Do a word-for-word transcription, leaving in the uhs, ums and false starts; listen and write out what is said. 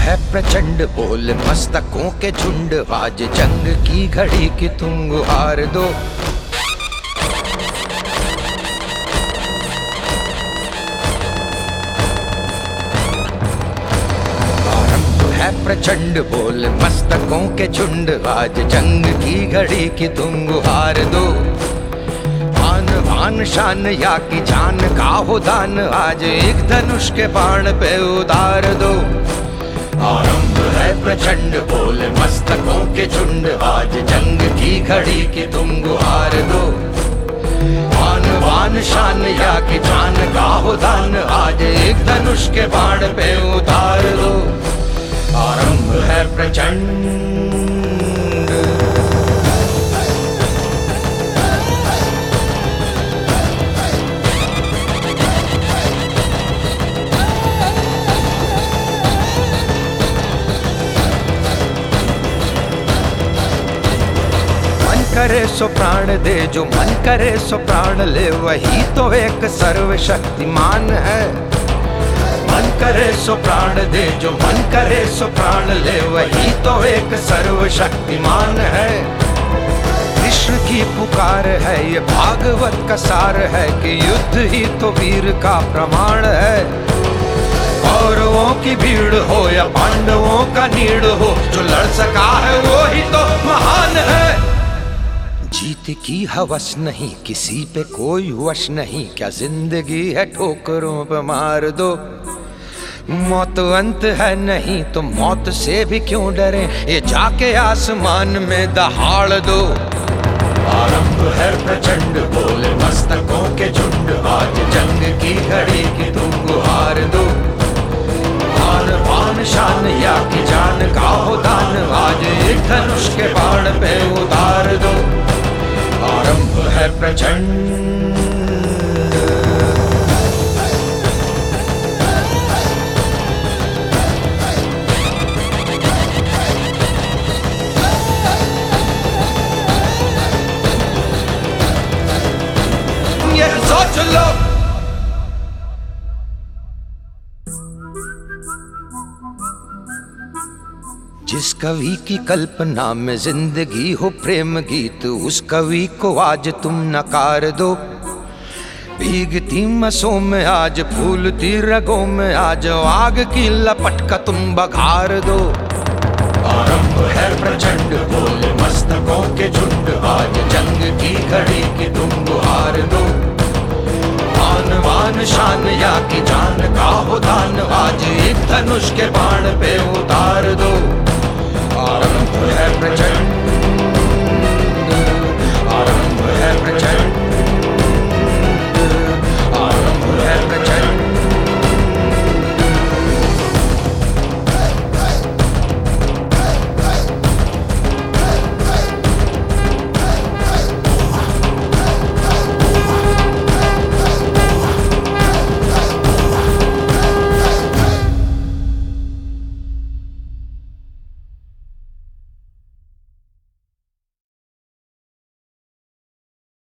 है प्रचंड बोल मस्तकों के झुंड, आज जंग की घड़ी की तुम गुहार दो। आरंभ है प्रचंड बोल मस्तकों के झुंड, आज जंग की घड़ी की तुम गुहार दो। आन बान शान या की जान का हो दान, आज एक धनुष के बाण पे उतार दो। आरंभ है प्रचंड बोल मस्तकों के झुंड, आज जंग की घड़ी की तुम गुहार दो। आन बान शान या की जान का हो दान, आज एक धनुष के बाण पे उतार दो। आरंभ है प्रचंड। करे सो प्राण दे, जो मन करे सो प्राण ले, वही तो एक सर्वशक्तिमान है। मन करे सो प्राण दे, जो मन करे सो प्राण ले, वही तो एक सर्वशक्तिमान है। कृष्ण की पुकार है, ये भागवत का सार है कि युद्ध ही तो वीर का प्रमाण है। कौरवों की भीड़ हो या पांडवों का नीड़ हो, जो लड़ सका है वो ही तो महान है। जीत की हवस नहीं, किसी पे कोई वश नहीं, क्या जिंदगी है ठोकरों पे मार दो। मौत अंत है नहीं तो मौत से भी क्यों डरे, ये जाके आसमान में दहाड़ दो। आरंभ है प्रचंड बोल मस्तकों के झुंड, आज जंग की घड़ी की तुम गुहार दो। आन बान शान या की जान का हो दान, आज एक धनुष के बाण पे उतार दो। आरंभ है प्रचंड। ये सोच लो जिस कवि की कल्पना में जिंदगी हो प्रेम गीत, उस कवि को आज तुम नकार दो। भीगती मसों में आज फूलती रगों में आज आग की लपट का तुम बघार दो। आरंभ है प्रचंड बोल मस्तकों के झुंड, आज जंग की घड़ी की तुम गुहार दो। आन बान शान या की जान का हो दान, आज एक धनुष के बाण पे उतार दो।